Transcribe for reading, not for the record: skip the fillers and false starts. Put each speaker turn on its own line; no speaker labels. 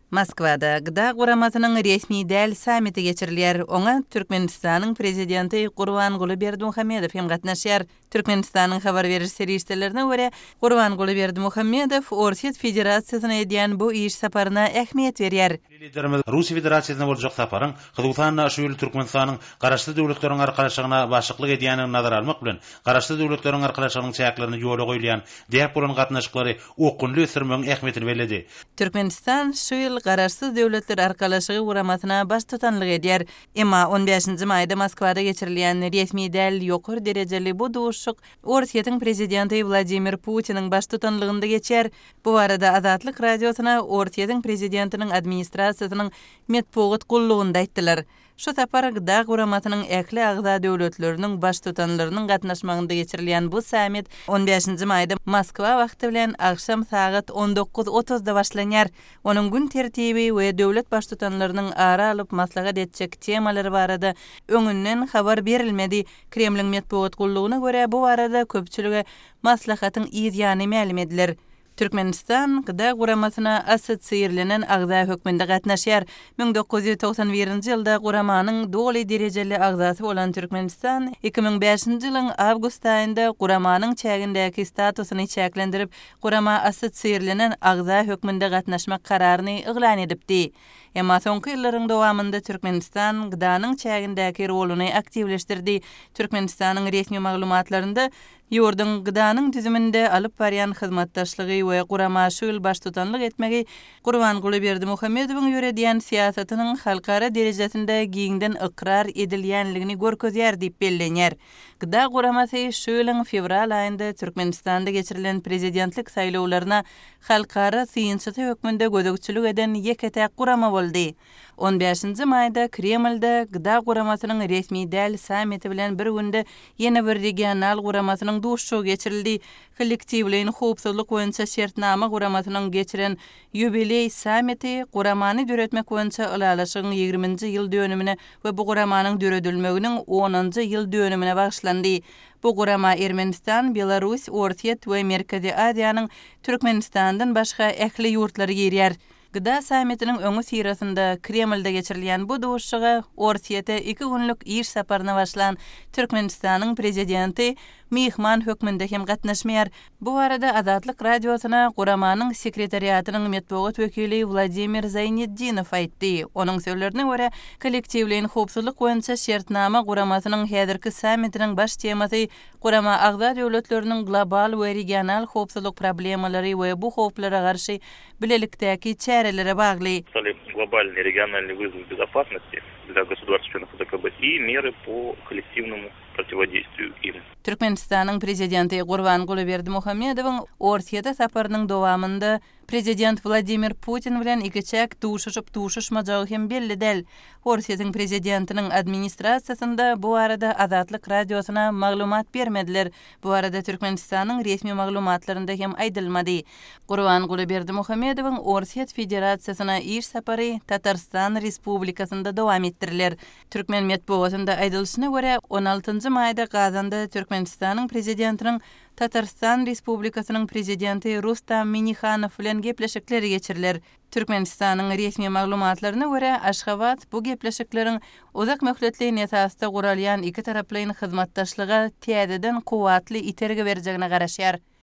Moskvada gıda guramasının resmi däl samiti geçirilýär. Oňa Türkmenistanyň prezidenti Gurbanguly Berdimuhammedow hem gatnaşýar. Türkmenistanyň habar berir serişdelerine görä, Gurbanguly Berdimuhammedow Orsiýet Federasiýasyna edýän bu iş saparyna ähmiýet berýär.
Liderimiz Russiýa Federasiýasyna boljak saparyň Kyrgyzstanyň şu ýyl Türkmenistanyň garaşly döwletleriň arkalaşygyna başçylyk edýänini nazara almak bilen garaşly döwletleriň arkalaşygynyň çäklerini ýola goýulýan diýip bolan gatnaşyklary okunly ösürmeň ähmiýetini bellädi.
Türkmenistan şu ýyl garaşsız döwletler arkalaşygy guramasyna baş tutanlyk edýär. Emma 15-nji maýda Moskvada geçirilýän resmi däl ýokary derejeli bu duşuk Orsiýetiň prezidenti Vladimir Putiniň baş tutanlygynda geçer. Bu arada Azatlyk radiosyna Orsiýetiň prezidentiniň administrasiýasynyň metbuat gullugynda aýtdylar. Şu tapar gıda guramasynyň äkli agza döwletleriniň baş tutanlarynyň gatnaşmagynda geçirilýän bu samit 15-nji maýda Moskwa wagty bilen akşam saat 19:30-da başlanýar. Onuň gün tertibi we döwlet baş tutanlarynyň ara alyp maslahat etjek temalary barada öňünden habar berilmedi. Kremliň metbuat gullugyna görä bu arada köpçülige maslahatyň ýany ma'lum ediler. Türkmenistan gıda guramasyna asosiýerlenen agza hökmünde gatnaşýar. 1991-nji ýylda guramanyň doly derejeli agzasy bolan Türkmenistan 2005-nji ýylyň awgust aýynda guramanyň çägindäki statusyny çäklendirip, gurama asosiýerlenen agza hökmünde gatnaşmak kararyny eglan edipdi. Emma soňky ýyllaryň dowamında Türkmenistan gıdanyň çägindäki roluny aktivleşdirdi. Türkmenistanyň resmi maglumatlarynda ýurdun gıdanyň düzüminde alyp barýan hyzmatdaşlygy we gurama şu ýyl baş tutanlyk etmegi Gurbanguly Berdimuhammedowyň ýöredýän siýasatynyň halkara derejesinde giňden ikrar edilýänligini görkezýär diýip bellenýär. Gıda guramasy şu ýylyň fevral aýynda Türkmenistanda geçirilen prezidentlik saýlawlaryna halkara syýansy hökmünde gözegçilik eden ýeketäk gurama boldy. 15-nji maýda Kremlde gıda guramasynyň resmi däl samiti bilen bir günde ýene bir regional guramasynyň duşşu geçirildi. Kollektiwliň howpsuzlyk boýunça şertnama guramasynyň geçiren ýubiley samiti guramany döretmek boýunça ulalaşygyň 20-nji ýyl dönümine we bu guramanyň döredilmeginiň 10-njy ýyl dönümine bagşlandy. Bu gurama Ermenistan, Belarus, Orsiýet we Merkezi Aziýanyň Türkmenistandan başga ähli ýurtlary ýerýär. Gıda samitiniň öňü sirasynda Kremlde geçirilýän bu duşşuga Orsiýete 2 günlük iş saparyna başlan Türkmenistanyň prezidenti mihman hökmünde hem gatnaşmaýar. Bu arada Azatlyk radiosyna guramanyň sekretariatynyň metbuat wekili Vladimir Zayniddinow aýtdy. Onuň sözlerine görä, kollektiwliň howpsuzlyk boýunça şertnama guramasynyň häzirki samitiniň baş temasy gurama agza döwletleriniň global we regional howpsuzlyk problemalary we bu howplara garşy bilelikdäki çärelere bagly.
Глобальный региональный вызов безопасности для государств-членов ОДКБ и меры по коллективному противодействию им.
Türkmenistanyň prezidenti Gurbanguly Berdimuhammedowyň Orsiýete saparynyň dowamında prezident Vladimir Putin bilen ikiçek duşuşmajagy hem belli däl. Orsiýetiň prezidentiniň administrasiýasynda bu arada Azatlyk radiosyna maglumat bermediler. Bu arada Türkmenistanyň resmi maglumatlarynda hem aýdylmady. Gurbanguly Berdimuhammedowyň Orsiýet Federasiýasyna iş sapary Tatarstan Respublikasynda dowam ettiriler. Türkmen metbuatynda aýdylyşyna görä 16-njy maýda Gazanda Türkmenistanyň prezidentiniň Tatarstan Respublikasynyň prezidenti Rustam Minnixanov bilen gepleşikleri geçiriler. Türkmenistanyň resmi maglumatlaryna görä Aşgabat bu gepleşikleriň uzak möhletli esasda guralýan iki taraplyň hyzmatdaşlyga täzeden kuwatly iterge berjegine garaşýar.